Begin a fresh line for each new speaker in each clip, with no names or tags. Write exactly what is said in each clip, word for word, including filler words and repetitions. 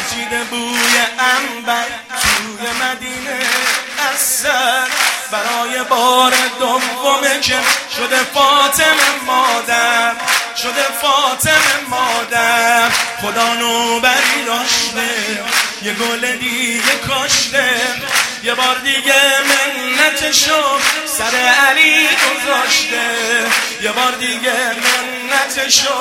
پیچیده بوی عنبر توی مدینه اثر برای بار دومه که شده فاطمه مادر، شده فاطمه مادر. خدا نوبری داشته یه گل دیگه کاشته، یه بار دیگه منتشو سر علی گذاشته، یه بار دیگه منتشو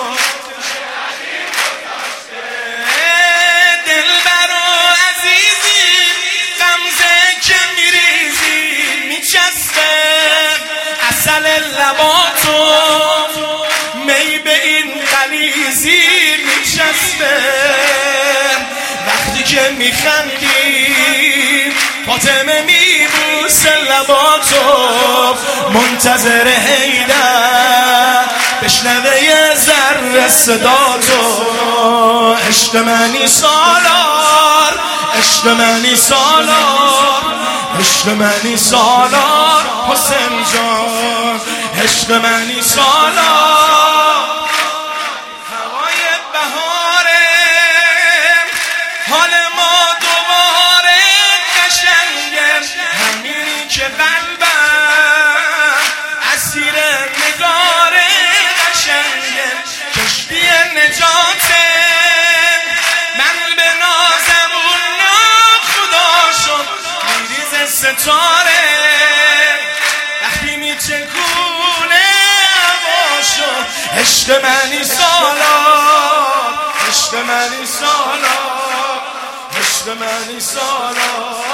دلبر و عزیزی غمزه که میریزی میچسبه عسل لباتو می به این غلیظی میچسبه. وقتی که میخندی فاطمه میبوسه لباتو، منتظر حیدر بشنوه یه ذره صداتو. عشق منی سالار، عشق منی سالار، عشق منی سالار حسین جان، عشق منی سالار. هوای بهاره حال ما دوباره قشنگه، همینی که قلبم اسیر نگار قشنگه. کشتی نجاته من به نازمون ناخدا شد میریز ستاره، وقتی میچکونه هوا شد. عشق منی سالار، عشق منی سالار، عشق منی سالار.